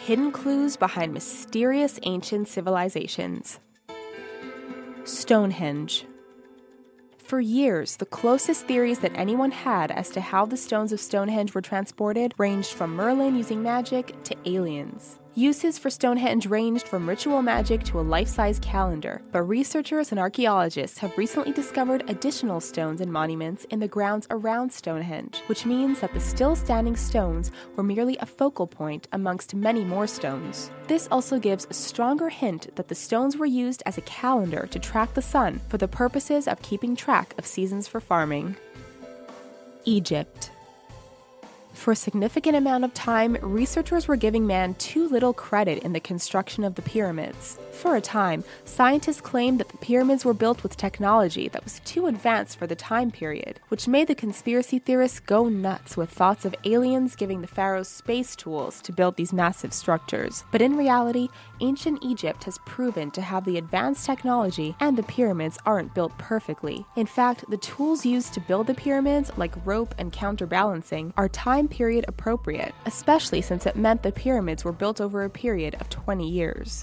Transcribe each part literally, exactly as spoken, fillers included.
hidden clues behind mysterious ancient civilizations. Stonehenge. For years, the closest theories that anyone had as to how the stones of Stonehenge were transported ranged from Merlin using magic to aliens. Uses for Stonehenge ranged from ritual magic to a life-size calendar, but researchers and archaeologists have recently discovered additional stones and monuments in the grounds around Stonehenge, which means that the still-standing stones were merely a focal point amongst many more stones. This also gives a stronger hint that the stones were used as a calendar to track the sun for the purposes of keeping track of seasons for farming. Egypt. For a significant amount of time, researchers were giving man too little credit in the construction of the pyramids. For a time, scientists claimed that the pyramids were built with technology that was too advanced for the time period, which made the conspiracy theorists go nuts with thoughts of aliens giving the pharaohs space tools to build these massive structures. But in reality, ancient Egypt has proven to have the advanced technology, and the pyramids aren't built perfectly. In fact, the tools used to build the pyramids, like rope and counterbalancing, are time period appropriate, especially since it meant the pyramids were built over a period of twenty years.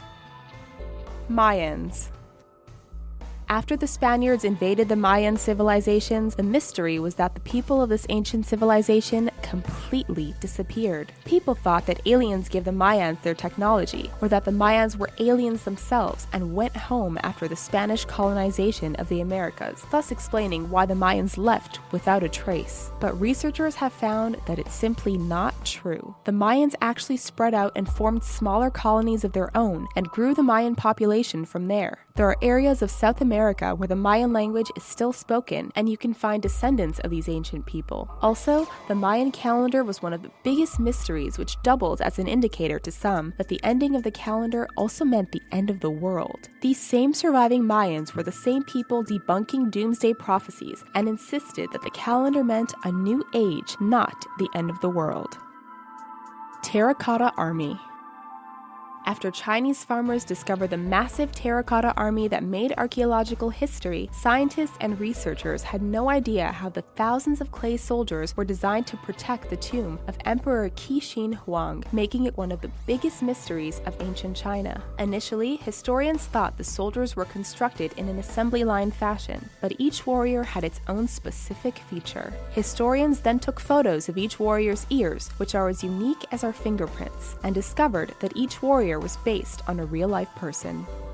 Mayans. After the Spaniards invaded the Mayan civilizations, the mystery was that the people of this ancient civilization completely disappeared. People thought that aliens gave the Mayans their technology, or that the Mayans were aliens themselves and went home after the Spanish colonization of the Americas, thus explaining why the Mayans left without a trace. But researchers have found that it's simply not true. The Mayans actually spread out and formed smaller colonies of their own and grew the Mayan population from there. There are areas of South America where the Mayan language is still spoken, and you can find descendants of these ancient people. Also, the Mayan calendar was one of the biggest mysteries, which doubled as an indicator to some that the ending of the calendar also meant the end of the world. These same surviving Mayans were the same people debunking doomsday prophecies and insisted that the calendar meant a new age, not the end of the world. Terracotta Army. After Chinese farmers discovered the massive terracotta army that made archaeological history, scientists and researchers had no idea how the thousands of clay soldiers were designed to protect the tomb of Emperor Qixing Huang, making it one of the biggest mysteries of ancient China. Initially, historians thought the soldiers were constructed in an assembly line fashion, but each warrior had its own specific feature. Historians then took photos of each warrior's ears, which are as unique as our fingerprints, and discovered that each warrior was based on a real-life person.